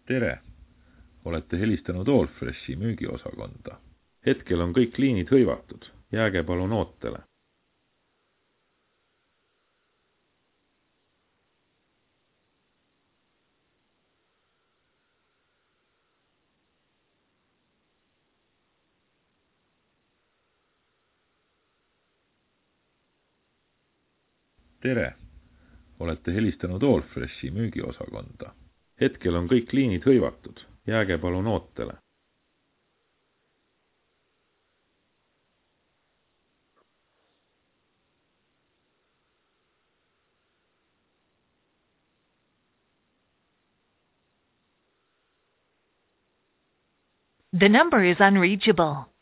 Tere! Olete helistanud Allfreshi müügiosakonda. Hetkel on kõik liinid hõivatud. Jääge palun ootele. Tere! Olete helistanud Allfreshi müügiosakonda. Hetkel on kõik liinid hõivatud. Jääge palun ootele. The number is unreachable.